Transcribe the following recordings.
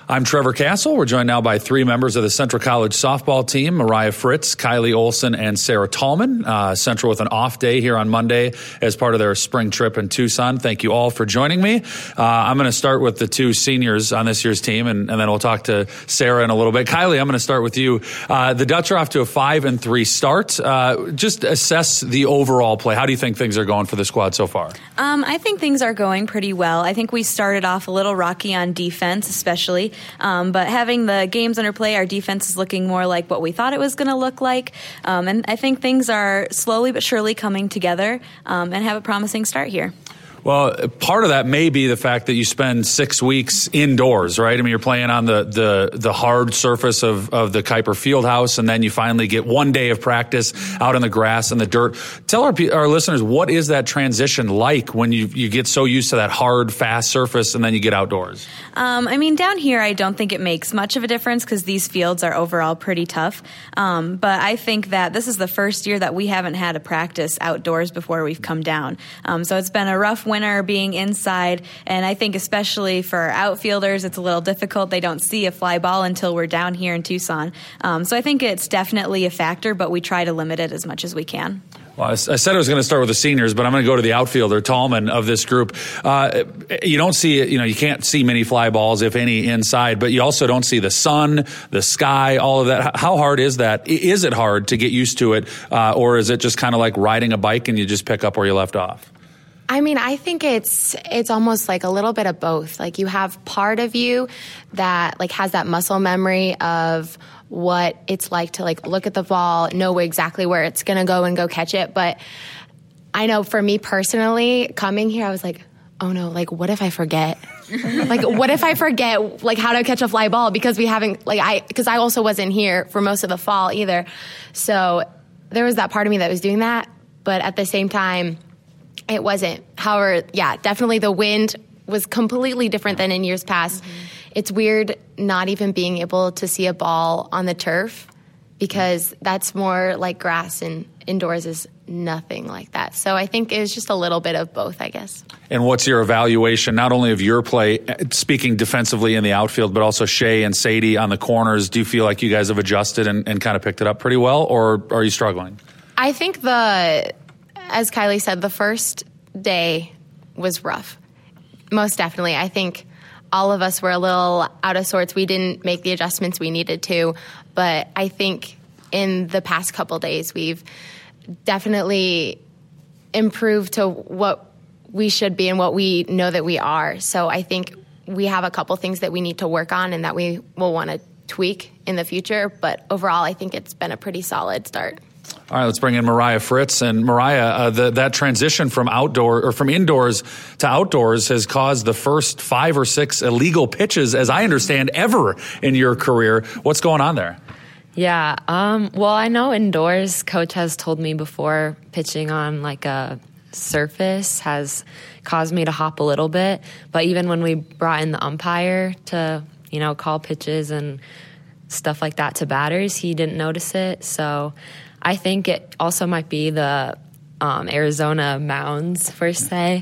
I'm Trevor Castle. We're joined now by three members of the Central College softball team, Mariah Fritz, Kylie Olson, and Sarah Tallman. Central with an off day here on Monday as part of their spring trip in Tucson. Thank you all for joining me. I'm going to start with the two seniors on this year's team, and then we'll talk to Sarah in a little bit. Kylie, I'm going to start with you. The Dutch are off to a 5-3 start. Just assess the overall play. How do you think things are going for the squad so far? I think things are going pretty well. I think we started off a little rocky on defense, especially. But having the games under play, our defense is looking more like what we thought it was going to look like. And I think things are slowly but surely coming together and have a promising start here. Well, part of that may be the fact that you spend 6 weeks indoors, right? I mean, you're playing on the hard surface of the Kuiper Fieldhouse, and then you finally get 1 day of practice out in the grass and the dirt. Tell our listeners, what is that transition like when you get so used to that hard, fast surface and then you get outdoors? I mean, down here, I don't think it makes much of a difference because these fields are overall pretty tough. But I think that this is the first year that we haven't had a practice outdoors before we've come down. So it's been a rough winter being inside, and I think especially for outfielders, it's a little difficult. They don't see a fly ball until we're down here in Tucson. So I think it's definitely a factor, but we try to limit it as much as we can. Well, I said I was going to start with the seniors, but I'm going to go to the outfielder, Tallman, of this group. You don't see, you can't see many fly balls, if any, inside, but you also don't see the sun, the sky, all of that. How hard is that? Is it hard to get used to it, or is it just kind of like riding a bike and you just pick up where you left off? I mean, I think it's almost like a little bit of both. Like you have part of you that like has that muscle memory of what it's like to like look at the ball, know exactly where it's going to go and go catch it. But I know for me personally, coming here, I was like, oh no, like what if I forget? Like what if I forget like how to catch a fly ball because we haven't because I also wasn't here for most of the fall either. So there was that part of me that was doing that. But at the same time, it wasn't. However, yeah, definitely the wind was completely different than in years past. Mm-hmm. It's weird not even being able to see a ball on the turf because that's more like grass, and indoors is nothing like that. So I think it was just a little bit of both, I guess. And what's your evaluation, not only of your play, speaking defensively in the outfield, but also Shay and Sadie on the corners? Do you feel like you guys have adjusted and kind of picked it up pretty well, or are you struggling? I think as Kylie said, the first day was rough. Most definitely. I think all of us were a little out of sorts. We didn't make the adjustments we needed to. But I think in the past couple days, we've definitely improved to what we should be and what we know that we are. So I think we have a couple things that we need to work on and that we will want to tweak in the future. But overall, I think it's been a pretty solid start. All right, let's bring in Mariah Fritz. And Mariah, that transition from indoors to outdoors has caused the first 5 or 6 illegal pitches, as I understand, ever in your career. What's going on there? Yeah, well, I know indoors, Coach has told me before, pitching on like a surface has caused me to hop a little bit. But even when we brought in the umpire to, call pitches and stuff like that to batters, he didn't notice it. So I think it also might be the Arizona mounds, per se.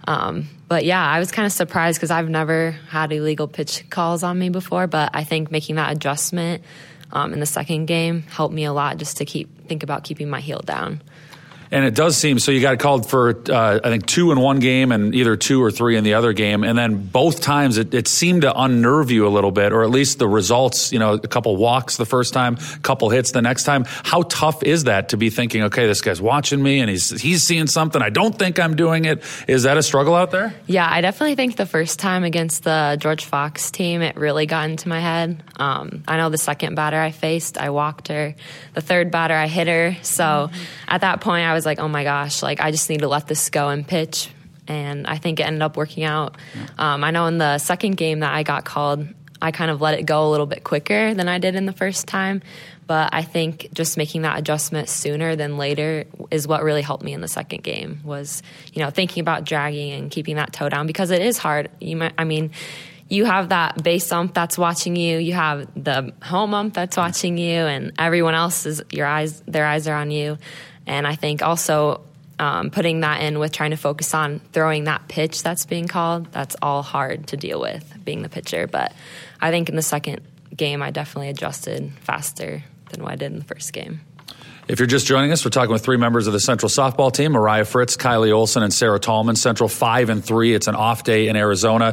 But yeah, I was kind of surprised because I've never had illegal pitch calls on me before. But I think making that adjustment in the second game helped me a lot just to think about keeping my heel down. And it does seem, so you got called for, I think, 2 in one game and either 2 or 3 in the other game. And then both times it seemed to unnerve you a little bit, or at least the results, a couple walks the first time, a couple hits the next time. How tough is that to be thinking, okay, this guy's watching me and he's seeing something. I don't think I'm doing it. Is that a struggle out there? Yeah, I definitely think the first time against the George Fox team, it really got into my head. I know the second batter I faced, I walked her. The third batter, I hit her. So at that point, I was like, oh my gosh, I just need to let this go and pitch. And I think it ended up working out. I know in the second game that I got called, I kind of let it go a little bit quicker than I did in the first time. But I think just making that adjustment sooner than later is what really helped me in the second game, was, thinking about dragging and keeping that toe down, because it is hard. You have that base ump that's watching you. You have the home ump that's watching you, and everyone else their eyes are on you. And I think also putting that in with trying to focus on throwing that pitch that's being called, that's all hard to deal with being the pitcher. But I think in the second game, I definitely adjusted faster than what I did in the first game. If you're just joining us, we're talking with three members of the Central softball team, Mariah Fritz, Kylie Olson, and Sarah Tallman. Central 5-3. It's an off day in Arizona.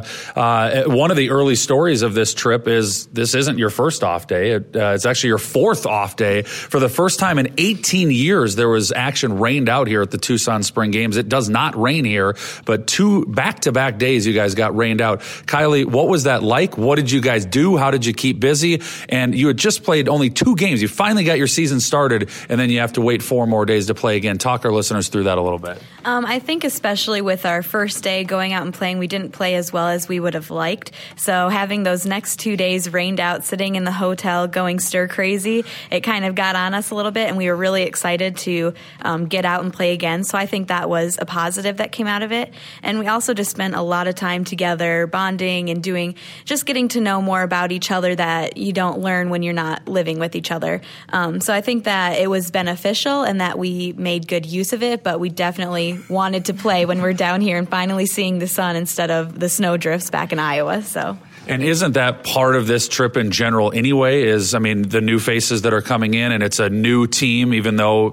One of the early stories of this trip is this isn't your first off day. It's actually your fourth off day. For the first time in 18 years, there was action rained out here at the Tucson Spring Games. It does not rain here, but 2 back-to-back days you guys got rained out. Kylie, what was that like? What did you guys do? How did you keep busy? And you had just played only 2 games. You finally got your season started, and then you have to wait 4 more days to play again. Talk our listeners through that a little bit. I think especially with our first day going out and playing, we didn't play as well as we would have liked. So having those next 2 days rained out, sitting in the hotel, going stir crazy, it kind of got on us a little bit, and we were really excited to get out and play again. So I think that was a positive that came out of it. And we also just spent a lot of time together, bonding and just getting to know more about each other that you don't learn when you're not living with each other. So I think that it was beneficial and that we made good use of it, but we definitely wanted to play when we're down here and finally seeing the sun instead of the snow drifts back in Iowa. So. And isn't that part of this trip in general anyway, the new faces that are coming in, and it's a new team, even though,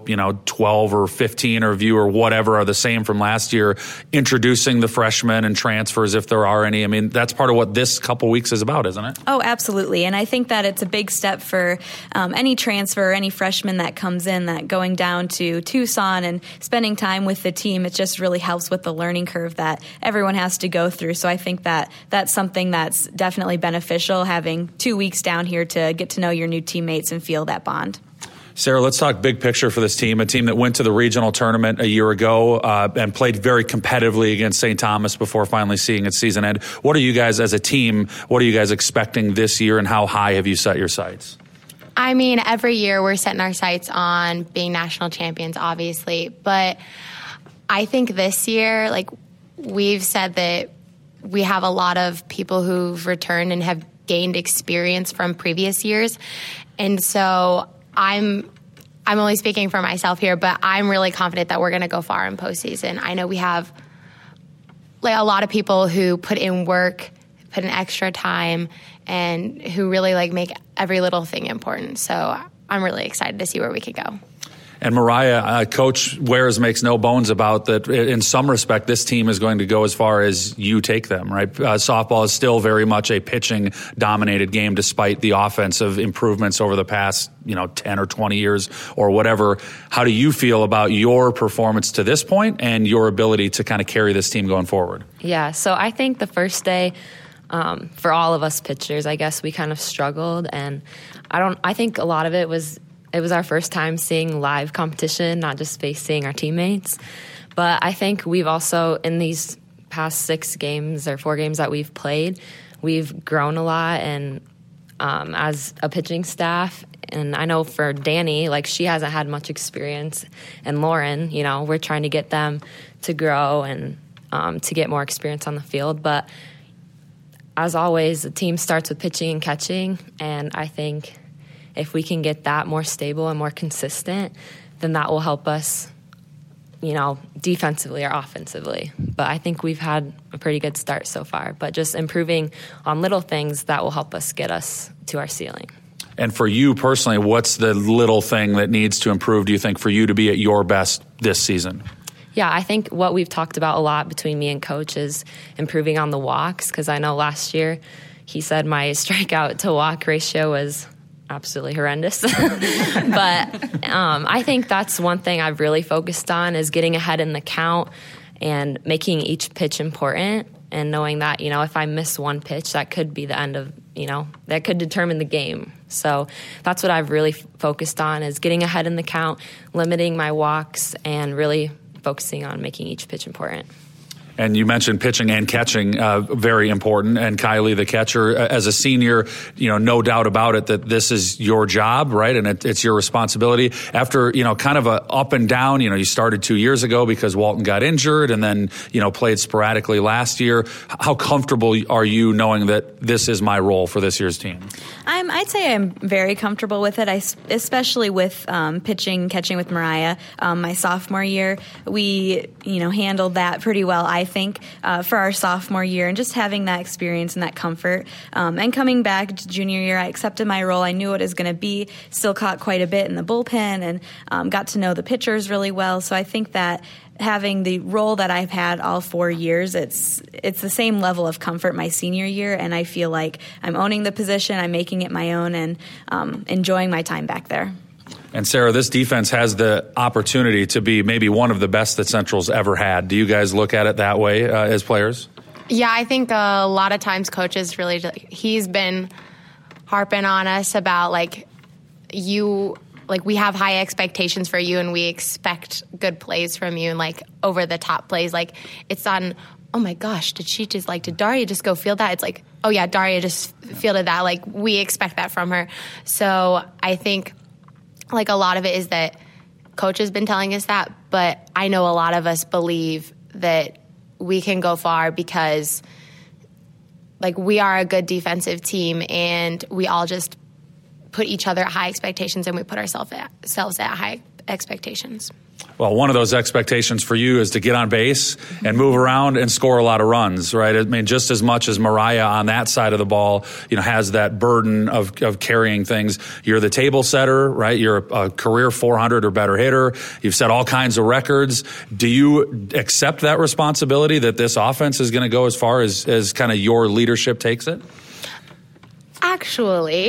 12 or 15 of you or whatever are the same from last year, introducing the freshmen and transfers if there are any. That's part of what this couple weeks is about, isn't it? Oh, absolutely. And I think that it's a big step for any transfer, any freshman that comes in, that going down to Tucson and spending time with the team, it just really helps with the learning curve that everyone has to go through. So I think that that's something that's definitely beneficial, having 2 weeks down here to get to know your new teammates and feel that bond. Sarah, let's talk big picture for this team, a team that went to the regional tournament a year ago and played very competitively against St. Thomas before finally seeing its season end. What are you guys as a team, what are you guys expecting this year, and how high have you set your sights? Every year we're setting our sights on being national champions, obviously. But I think this year, we've said that we have a lot of people who've returned and have gained experience from previous years. And so I'm only speaking for myself here, but I'm really confident that we're going to go far in postseason. I know we have a lot of people who put in work, put in extra time, and who really make every little thing important. So I'm really excited to see where we could go. And Mariah, Coach Wares makes no bones about that. In some respect, this team is going to go as far as you take them, right? Softball is still very much a pitching-dominated game, despite the offensive improvements over the past, 10 or 20 years or whatever. How do you feel about your performance to this point and your ability to kind of carry this team going forward? Yeah, so I think the first day, for all of us pitchers, I guess we kind of struggled, and I think a lot of it was our first time seeing live competition, not just facing our teammates. But I think we've also, in these past 6 games or 4 games that we've played, we've grown a lot, and as a pitching staff. And I know for Danny, she hasn't had much experience. And Lauren, we're trying to get them to grow and to get more experience on the field. But as always, the team starts with pitching and catching, and I think if we can get that more stable and more consistent, then that will help us, defensively or offensively. But I think we've had a pretty good start so far. But just improving on little things, that will help us get us to our ceiling. And for you personally, what's the little thing that needs to improve, do you think, for you to be at your best this season? Yeah, I think what we've talked about a lot between me and Coach is improving on the walks, because I know last year he said my strikeout to walk ratio was absolutely horrendous. But I think that's one thing I've really focused on, is getting ahead in the count and making each pitch important, and knowing that, if I miss one pitch, that could be the end of, that could determine the game. So that's what I've really focused on, is getting ahead in the count, limiting my walks, and really focusing on making each pitch important. And you mentioned pitching and catching, very important. And Kylie, the catcher, as a senior, no doubt about it that this is your job, right? And it's your responsibility. After, kind of a up and down, you started 2 years ago because Walton got injured and then, played sporadically last year. How comfortable are you knowing that this is my role for this year's team? I'd say I'm very comfortable with it, especially with pitching, catching with Mariah. My sophomore year, we, handled that pretty well, I think, for our sophomore year, and just having that experience and that comfort. And coming back to junior year, I accepted my role. I knew what it was going to be, still caught quite a bit in the bullpen, and got to know the pitchers really well. So I think that having the role that I've had all 4 years, it's the same level of comfort my senior year, and I feel like I'm owning the position, I'm making it my own, and enjoying my time back there. And Sarah, this defense has the opportunity to be maybe one of the best that Central's ever had. Do you guys look at it that way as players? Yeah, I think a lot of times coaches really, he's been harping on us about we have high expectations for you and we expect good plays from you and over the top plays. It's on, oh my gosh, did Daria just go field that? It's oh yeah, Daria just fielded that. We expect that from her. So I think a lot of it is that coach has been telling us that, but I know a lot of us believe that we can go far because we are a good defensive team and we all just put each other at high expectations and we put ourselves at high expectations. Well, one of those expectations for you is to get on base and move around and score a lot of runs, right? I mean, just as much as Mariah on that side of the ball, has that burden of carrying things. You're the table setter, right? You're a career 400 or better hitter. You've set all kinds of records. Do you accept that responsibility that this offense is going to go as far as kind of your leadership takes it? Actually,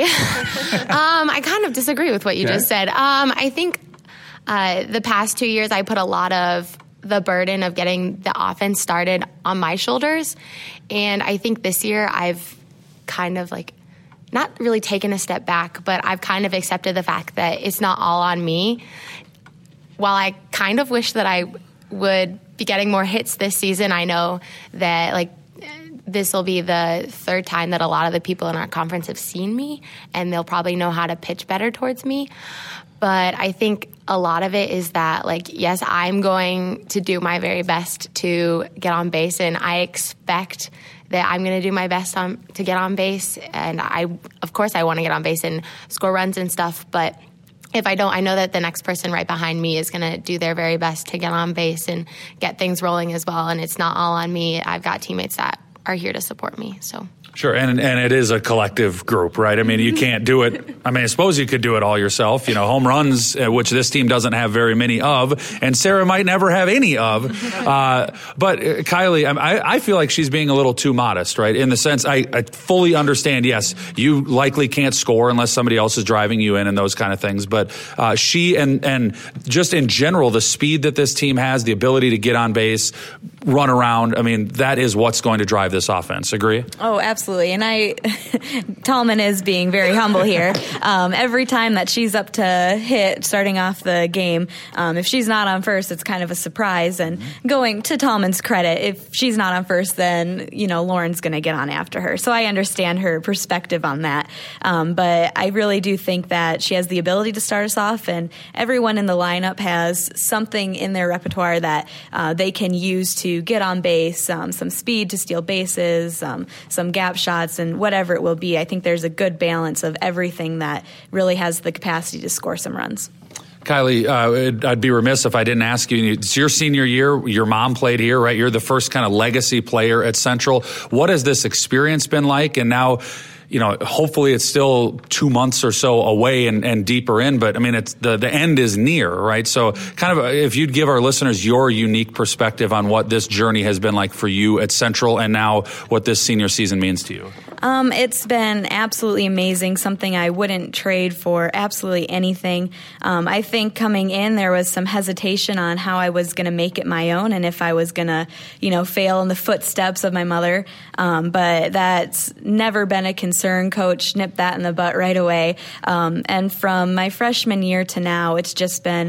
I kind of disagree with what you just said. I think the past 2 years, I put a lot of the burden of getting the offense started on my shoulders. And I think this year I've kind of not really taken a step back, but I've kind of accepted the fact that it's not all on me. While I kind of wish that I would be getting more hits this season, I know that this will be the third time that a lot of the people in our conference have seen me, and they'll probably know how to pitch better towards me. But I think a lot of it is that, yes, I'm going to do my very best to get on base, and I expect that I'm going to do my best to get on base. And of course, I want to get on base and score runs and stuff, but if I don't, I know that the next person right behind me is going to do their very best to get on base and get things rolling as well. And it's not all on me. I've got teammates that are here to support me. So Sure, and it is a collective group, right? I mean, you can't do it. I mean, I suppose you could do it all yourself. Home runs, which this team doesn't have very many of, and Sarah might never have any of. But Kylie, I feel like she's being a little too modest, right? In the sense, I fully understand, yes, you likely can't score unless somebody else is driving you in and those kind of things. But she and just in general, the speed that this team has, the ability to get on base, run around, I mean, that is what's going to drive this offense. Agree? Oh, absolutely. And Tallman is being very humble here. Every time that she's up to hit, starting off the game, if she's not on first, it's kind of a surprise. And going to Tallman's credit, if she's not on first, then, Lauren's going to get on after her. So I understand her perspective on that. But I really do think that she has the ability to start us off, and everyone in the lineup has something in their repertoire that they can use to get on base, some speed to steal bases, some gap shots, and whatever it will be. I think there's a good balance of everything that really has the capacity to score some runs. Kylie, I'd be remiss if I didn't ask you. It's your senior year. Your mom played here, right? You're the first kind of legacy player at Central. What has this experience been like? And now, hopefully it's still 2 months or so away and deeper in, but I mean, it's the end is near, right? So kind of if you'd give our listeners your unique perspective on what this journey has been like for you at Central and now what this senior season means to you. It's been absolutely amazing, something I wouldn't trade for absolutely anything. I think coming in, there was some hesitation on how I was going to make it my own and if I was going to, fail in the footsteps of my mother. But that's never been a concern. Coach nipped that in the butt right away. And from my freshman year to now, it's just been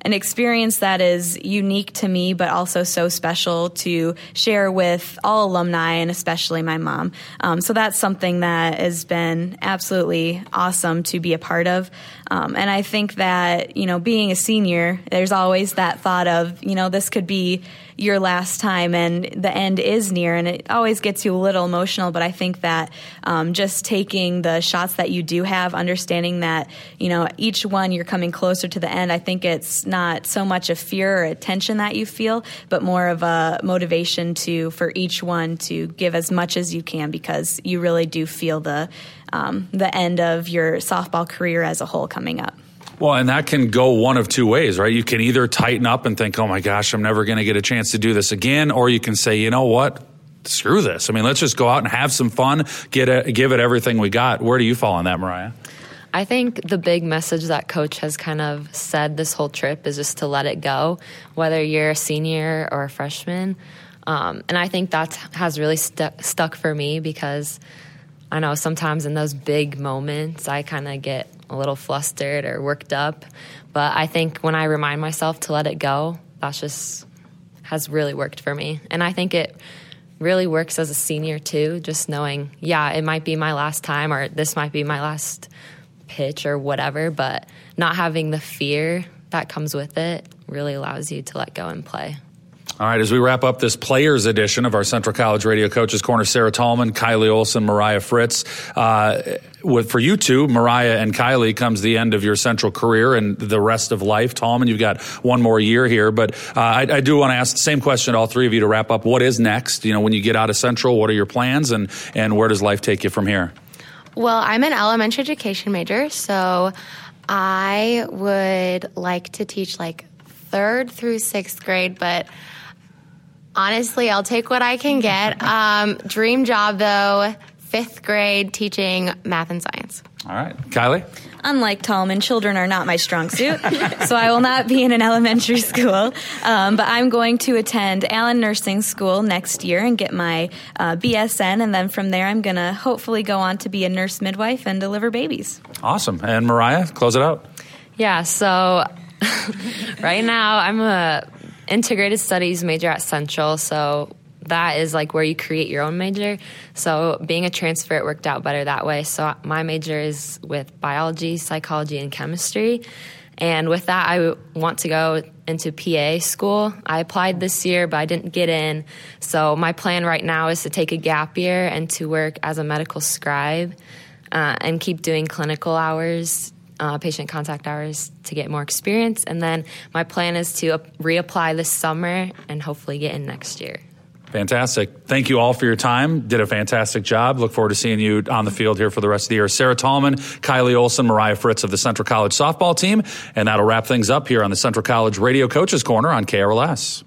an experience that is unique to me, but also so special to share with all alumni and especially my mom. So that's something that has been absolutely awesome to be a part of. And I think that, being a senior, there's always that thought of, this could be your last time and the end is near, and it always gets you a little emotional. But I think that just taking the shots that you do have, understanding that, each one you're coming closer to the end, I think it's not so much a fear or a tension that you feel, but more of a motivation for each one to give as much as you can, because you really do feel the end of your softball career as a whole coming up. Well, and that can go one of two ways, right? You can either tighten up and think, oh my gosh, I'm never going to get a chance to do this again. Or you can say, you know what? Screw this. I mean, let's just go out and have some fun, give it everything we got. Where do you fall on that, Mariah? I think the big message that Coach has kind of said this whole trip is just to let it go, whether you're a senior or a freshman. And I think that has really stuck for me, because I know sometimes in those big moments I kind of get a little flustered or worked up. But I think when I remind myself to let it go, that just has really worked for me. And I think it really works as a senior too, just knowing, it might be my last time, or this might be my last pitch or whatever, but not having the fear that comes with it really allows you to let go and play. All right, as we wrap up this players edition of our Central College Radio Coaches Corner, Sarah Tallman, Kylie Olson, Mariah Fritz. For you two, Mariah and Kylie, comes the end of your Central career and the rest of life. Tallman, you've got one more year here, but I do want to ask the same question to all three of you to wrap up. What is next? When you get out of Central, what are your plans, and where does life take you from here? Well, I'm an elementary education major, so I would like to teach 3rd through 6th grade, but honestly, I'll take what I can get. Dream job, though, 5th grade teaching math and science. All right. Kylie? Unlike Tallman, children are not my strong suit, so I will not be in an elementary school. But I'm going to attend Allen Nursing School next year and get my BSN, and then from there I'm going to hopefully go on to be a nurse midwife and deliver babies. Awesome. And Mariah, close it out. Yeah, so right now I'm a integrated studies major at Central, so that is where you create your own major. So being a transfer, it worked out better that way. So my major is with biology, psychology, and chemistry. And with that, I want to go into PA school. I applied this year, but I didn't get in. So my plan right now is to take a gap year and to work as a medical scribe and keep doing clinical hours, patient contact hours, to get more experience. And then my plan is to reapply this summer and hopefully get in next year. Fantastic. Thank you all for your time. Did a fantastic job. Look forward to seeing you on the field here for the rest of the year. Sarah Tallman, Kylie Olson, Mariah Fritz of the Central College softball team. And that'll wrap things up here on the Central College Radio Coaches Corner on KRLS.